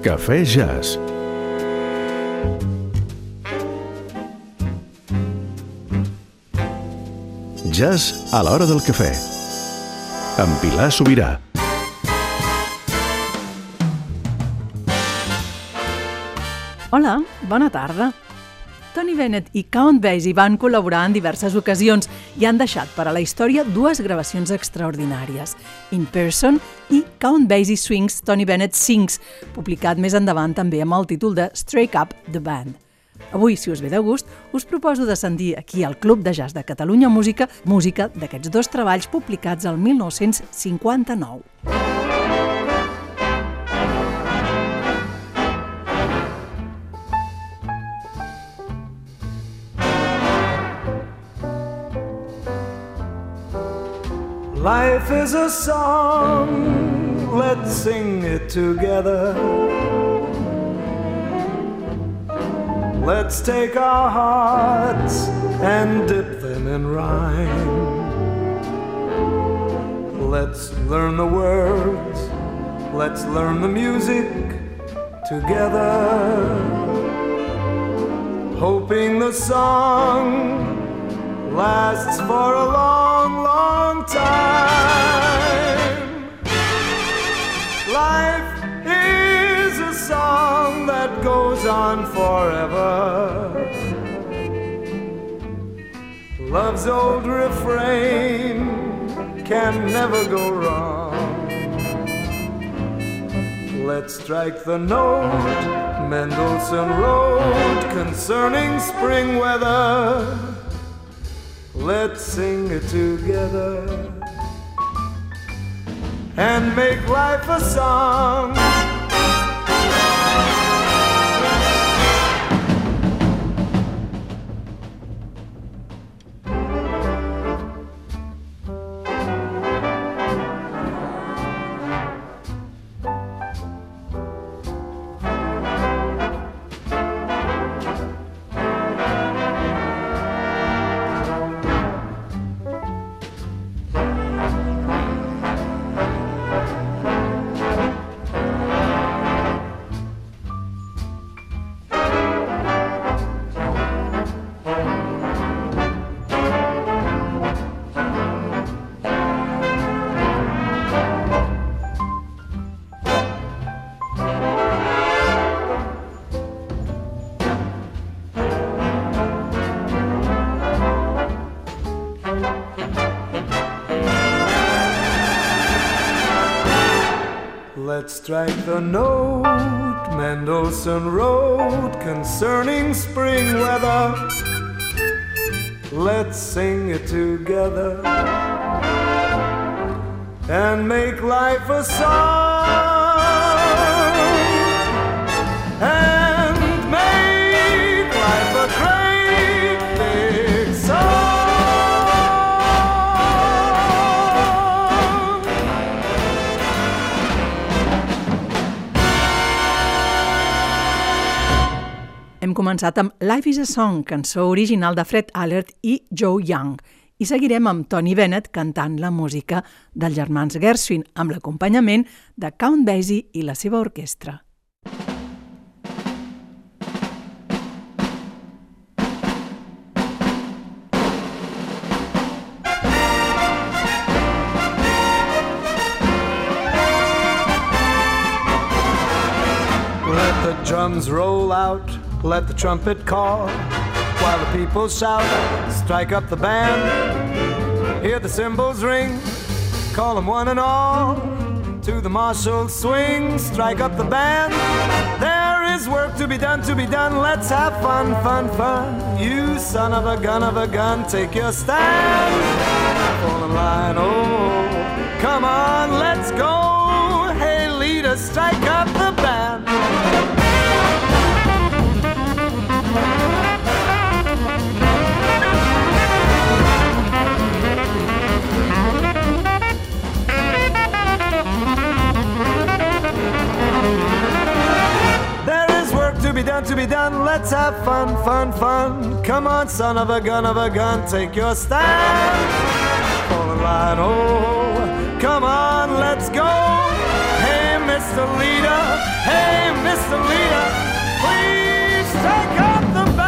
Cafè Jazz. Jazz a l'hora del cafè. Amb Pilar Sobirà. Hola, bona tarda. Tony Bennett i Count Basie van col·laborar en diverses ocasions i han deixat per a la història dues gravacions extraordinàries, In Person i Count Basie Swings, Tony Bennett Sings, publicat més endavant també amb el títol de Strike Up the Band. Avui, si us ve de gust, us proposo de sentir aquí al Club de Jazz de Catalunya música d'aquests dos treballs publicats el 1959. Life is a song, let's sing it together. Let's take our hearts and dip them in rhyme. Let's learn the words, let's learn the music together. Hoping the song lasts for a long, long time. Life is a song that goes on forever. Love's old refrain can never go wrong. Let's strike the note Mendelssohn wrote concerning spring weather. Let's sing it together and make life a song. Let's strike the note Mendelssohn wrote concerning spring weather. Let's sing it together and make life a song. And make life a great big song. Hem començat amb Life is a Song, cançó original de Fred Allert i Joe Young, i seguirem amb Tony Bennett cantant la música dels germans Gershwin amb l'acompanyament de Count Basie i la seva orquestra. Let the drums roll out, let the trumpet call, while the people shout, strike up the band. Hear the cymbals ring, call them one and all, to the martial swing, strike up the band. There is work to be done, let's have fun, fun, fun. You son of a gun, take your stand. Fall in line, oh, come on, let's go. Hey leader, strike up the band. To be done, let's have fun, fun, fun. Come on, son of a gun, take your stand. Fall in line, oh, come on, let's go. Hey, Mr. Leader, hey, Mr. Leader, please take up the band.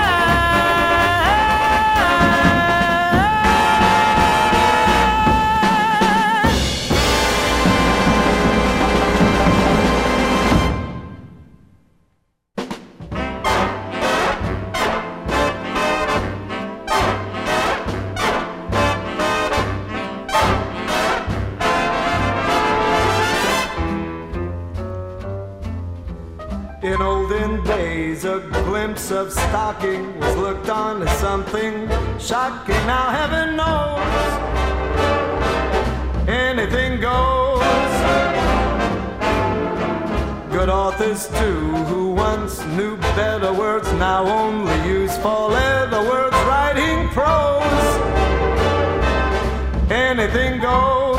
In olden days, a glimpse of stocking was looked on as something shocking. Now heaven knows, anything goes. Good authors too, who once knew better words, now only use four-letter words, writing prose. Anything goes.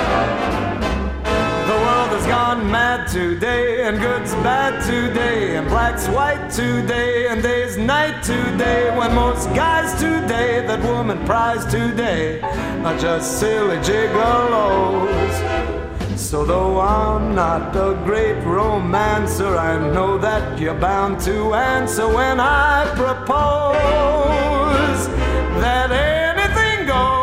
The world has gone mad today, and good's bad today, and black's white today, and day's night today, when most guys today that woman prize today are just silly gigolos. So though I'm not a great romancer, I know that you're bound to answer when I propose that anything goes.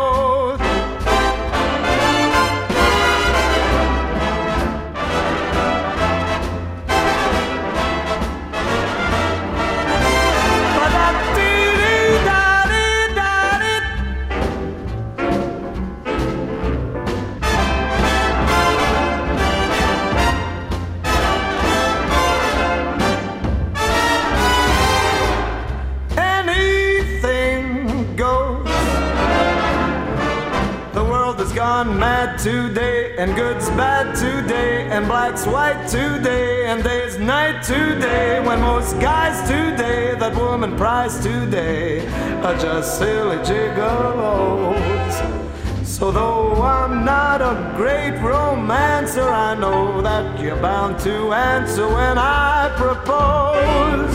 Mad today, and good's bad today, and black's white today, and day's night today, when most guys today that woman prize today are just silly gigolos. So though I'm not a great romancer, I know that you're bound to answer when I propose.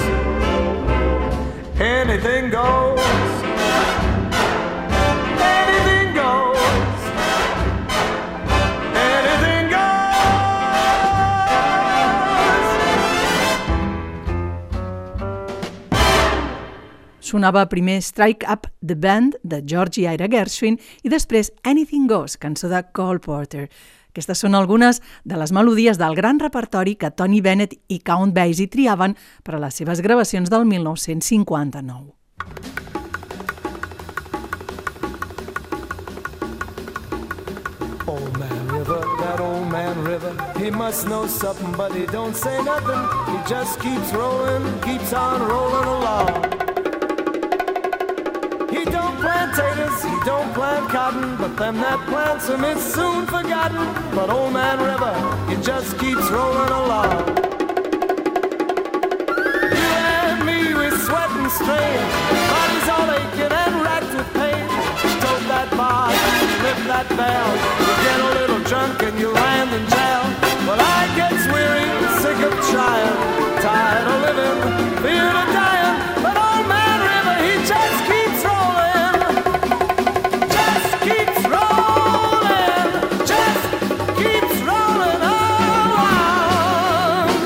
Anything goes. Anything goes. Sonava primer Strike Up the Band, de George i Ira Gershwin, i després Anything Goes, cançó de Cole Porter. Aquestes són algunes de les melodies del gran repertori que Tony Bennett i Count Basie triaven per a les seves gravacions del 1959. Old man river, that old man river, he must know something, but he don't say nothing. He just keeps rolling, keeps on rolling along. He don't plant taters, he don't plant cotton, but them that plants them is soon forgotten. But old man river, he just keeps rolling along. You and me, we sweat and strain, bodies all aching and racked with pain. Tote that bar, lift that bell, you get a little drunk and you land in jail. Well, I gets weary, sick of trying, tired of living, fear of dying. But old man river, he just keeps rolling, just keeps rolling, just keeps rolling along.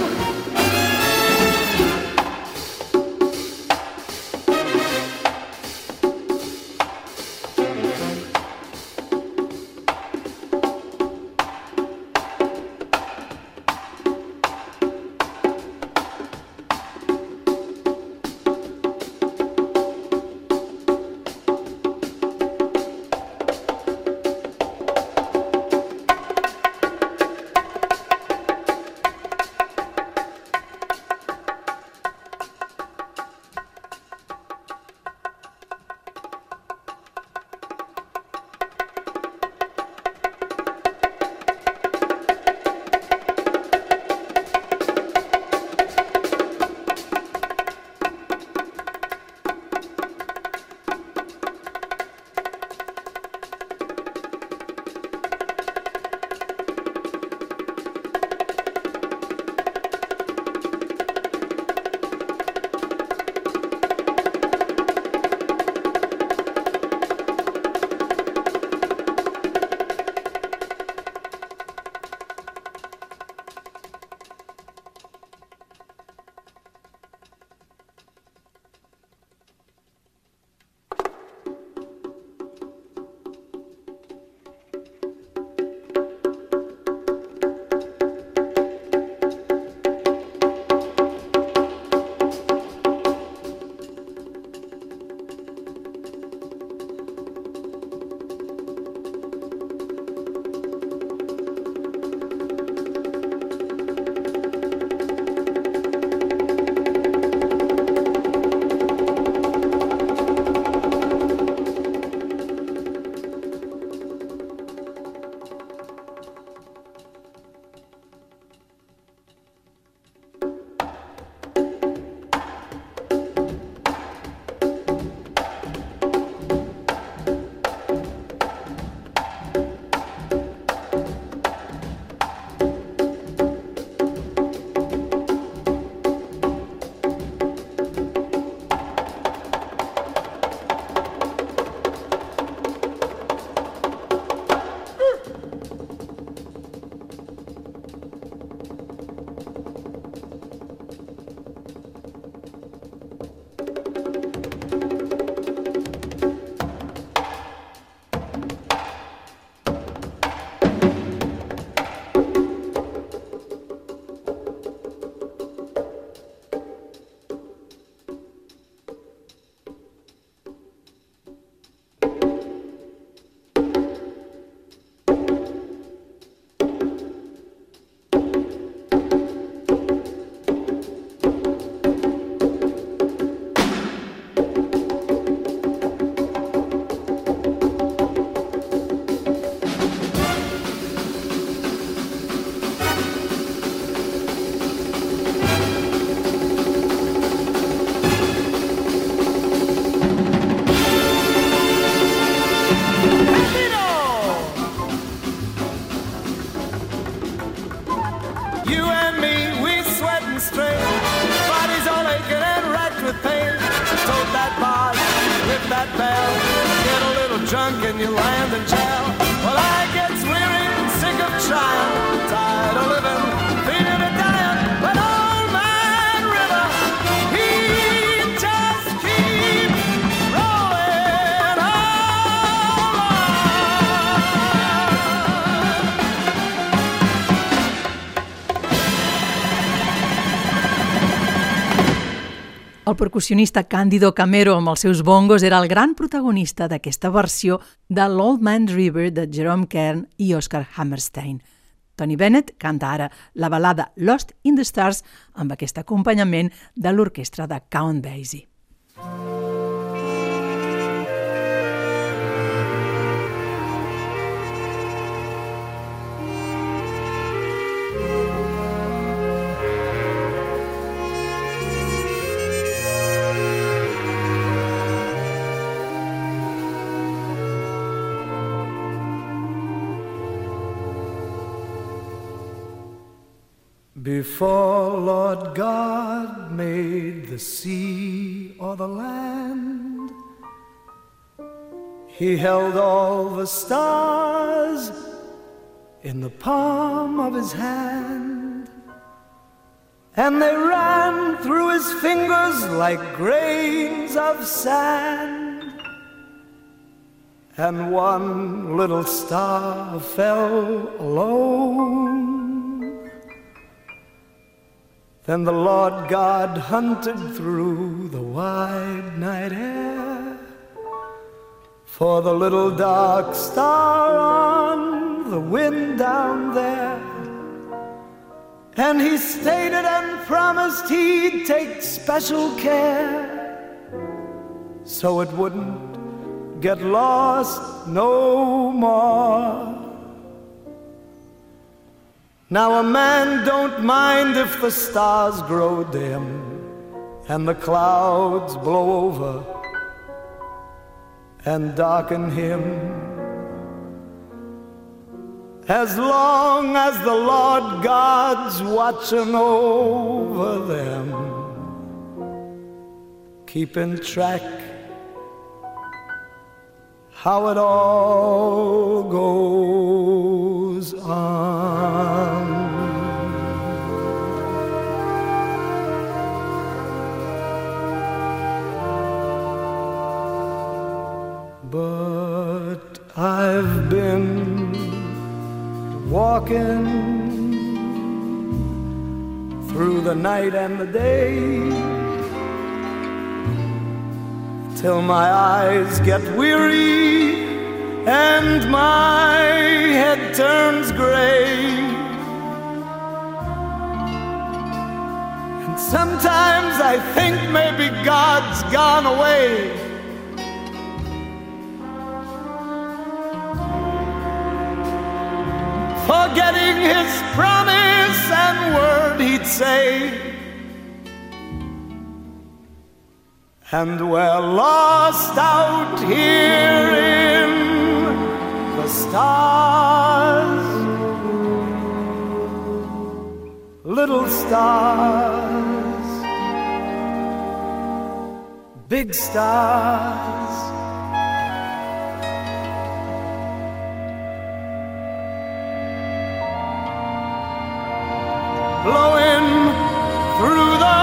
drunk and you land and jail. Well, I gets weary and sick of trying, tired of living, feeling of dying. But old man River, he just keeps rolling on. El percussionista Cándido Camero amb els seus bongos era el gran protagonista d'aquesta versió de l'Old Man River de Jerome Kern i Oscar Hammerstein. Tony Bennett canta ara la balada Lost in the Stars amb aquest acompanyament de l'orquestra de Count Basie. Before Lord God made the sea or the land, He held all the stars in the palm of His hand, and they ran through His fingers like grains of sand, and one little star fell alone. Then the Lord God hunted through the wide night air for the little dark star on the wind down there. And He stated and promised He'd take special care so it wouldn't get lost no more. Now a man don't mind if the stars grow dim and the clouds blow over and darken him, as long as the Lord God's watching over them, keeping track how it all goes on. But I've been walking through the night and the day till my eyes get weary and my head turns gray. And sometimes I think maybe God's gone away, forgetting His promise and word He'd say. And we're lost out here in the stars, little stars, big stars. Blowing through the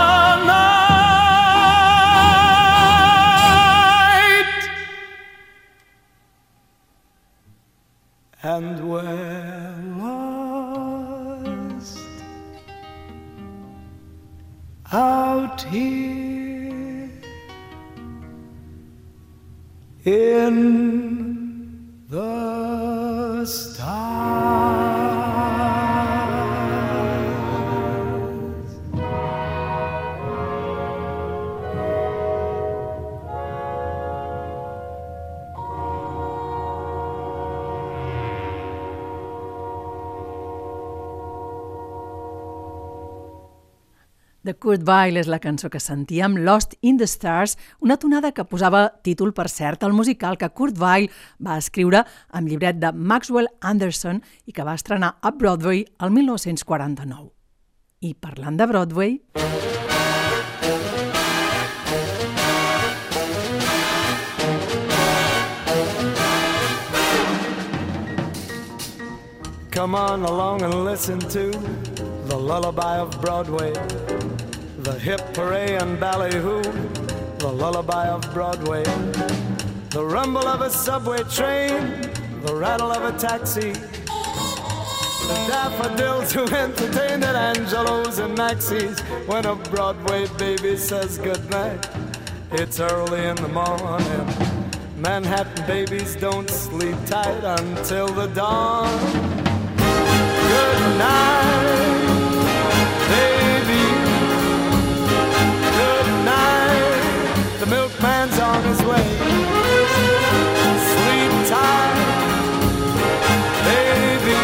and we're lost out here in the stars. De Kurt Weill és la cançó que sentíem, Lost in the Stars, una tonada que posava títol, per cert, al musical que Kurt Weill va escriure amb llibret de Maxwell Anderson i que va estrenar a Broadway el 1949. I parlant de Broadway... Come on along and listen to the lullaby of Broadway, the hip hooray and ballyhoo, the lullaby of Broadway, the rumble of a subway train, the rattle of a taxi, the daffodils who entertained at Angelo's and Maxie's. When a Broadway baby says goodnight, it's early in the morning. Manhattan babies don't sleep tight until the dawn. Good night, baby. Good night. The milkman's on his way. Sleep tight, baby.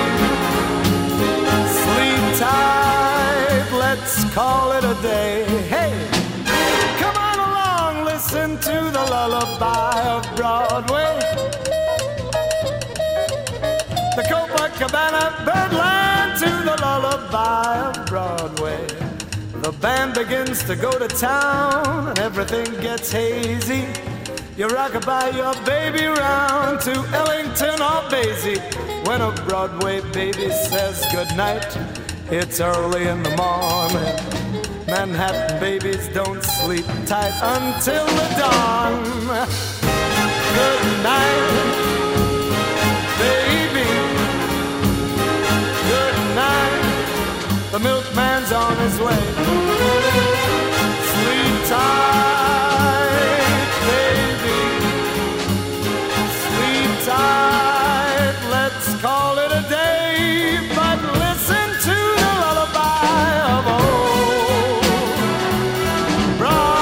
Sleep tight. Let's call it a day. Hey, come on along, listen to the lullaby of Broadway. The Copacabana Birdland to the lullaby of Broadway. The band begins to go to town and everything gets hazy. You rock-a-bye your baby round to Ellington or Basie. When a Broadway baby says goodnight, it's early in the morning. Manhattan babies don't sleep tight until the dawn. Good night, baby. Good night. The milkman's on his way. Sleep tight, baby. Sleep tight. Let's call it a day. But listen to the lullaby of old Broadway.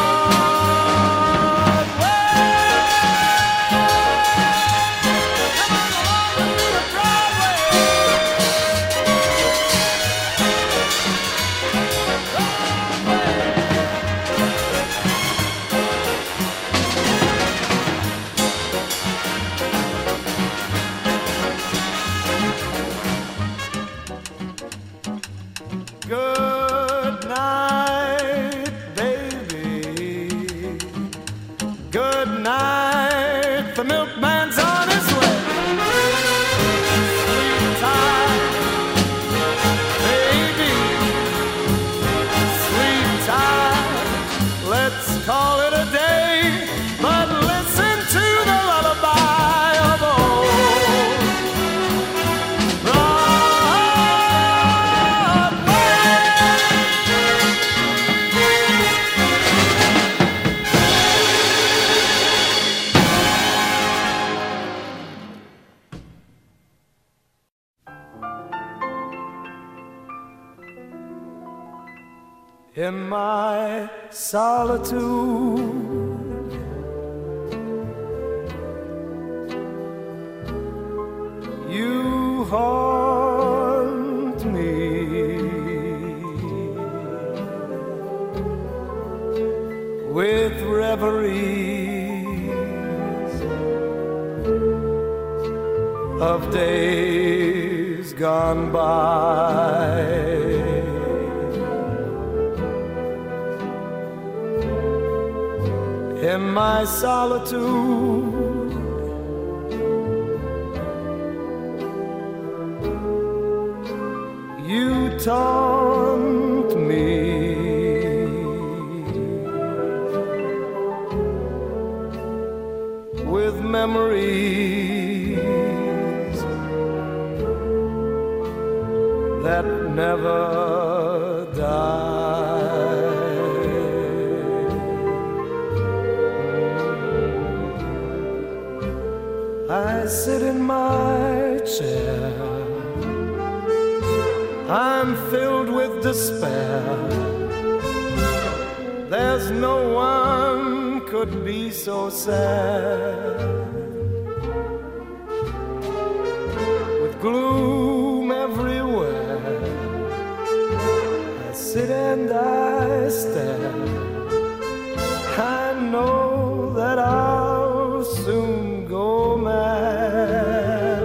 Good night, baby. Good night. The milkman's on his way. Sleep tight, baby. Sleep tight. Let's call it a day. But listen to the lullaby of old Broadway. In my solitude, you haunt me with reveries of days gone by. In my solitude, you taunt me with memories that never die. I sit in my chair, I'm filled with despair. There's no one could be so sad. With gloom everywhere, I sit and I stare. I know that I'll soon go mad.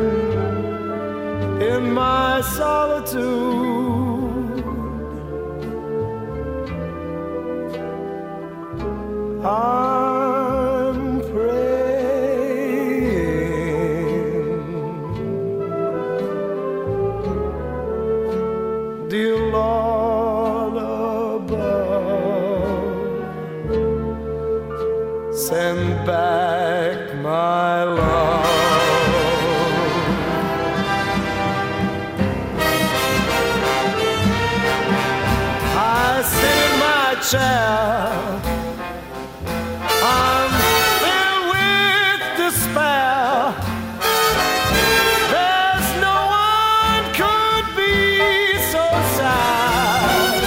In my solitude, I'm praying share. I'm filled with despair. There's no one could be so sad.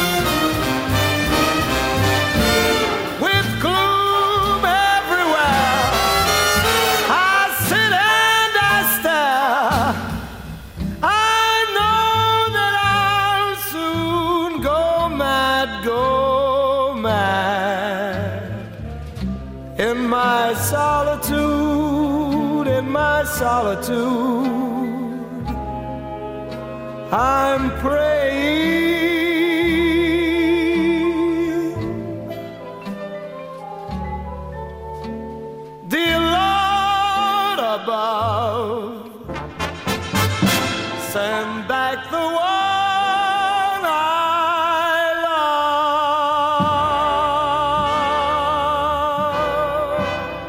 With gloom everywhere, I sit and I stare. I know that I'll soon go mad, go mad. In my solitude, in my solitude, I'm praying. Dear Lord above, send back the one I love.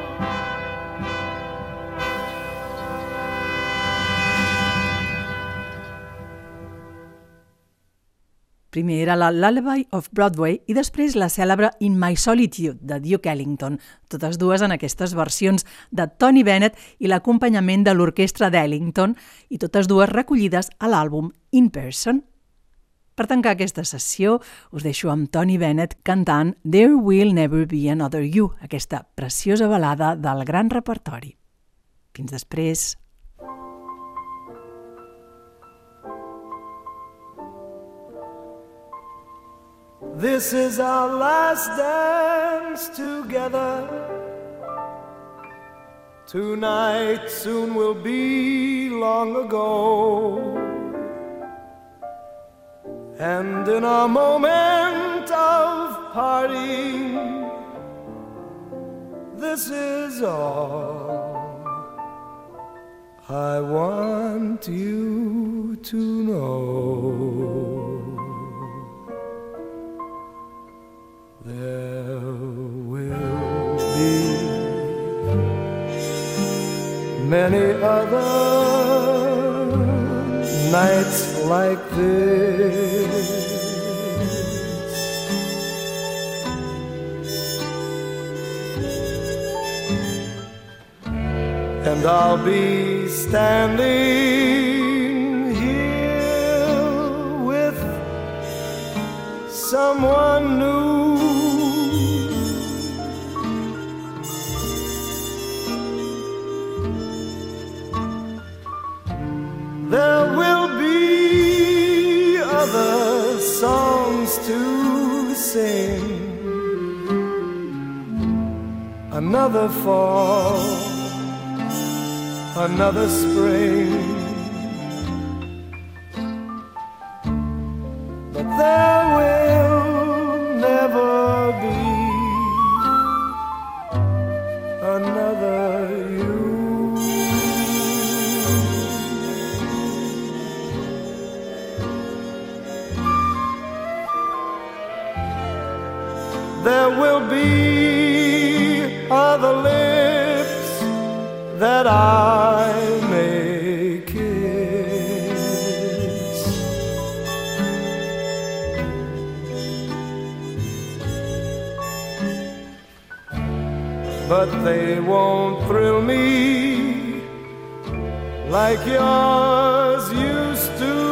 Primer era la Lullaby of Broadway i després la cèlebre In My Solitude, de Duke Ellington, totes dues en aquestes versions de Tony Bennett i l'acompanyament de l'orquestra d'Ellington, i totes dues recollides a l'àlbum In Person. Per tancar aquesta sessió, us deixo amb Tony Bennett cantant There Will Never Be Another You, aquesta preciosa balada del gran repertori. Fins després. This is our last dance together. Tonight soon will be long ago. And in a moment of parting, this is all I want you to know. There will be many other nights like this, and I'll be standing here with someone new. There will be other songs to sing, another fall, another spring, but there will never be another you. There will be other lips that I may kiss, but they won't thrill me like yours used to.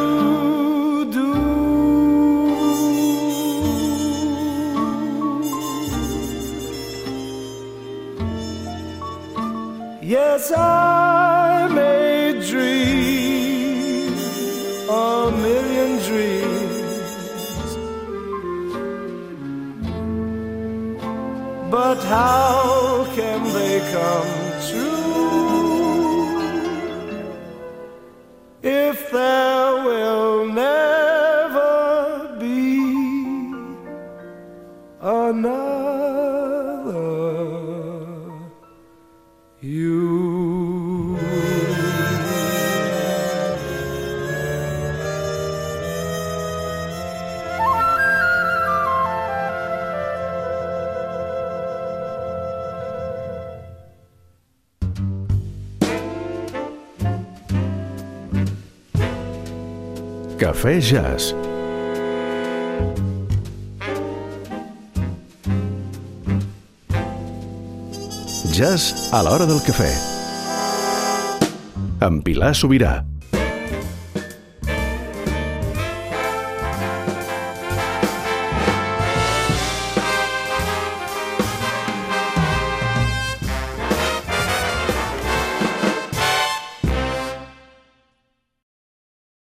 Yes, I may dream a million dreams, but how can they come true if there will never be another you? Cafè Jazz. Jazz a l'hora del cafè. Amb Pilar Sobirà.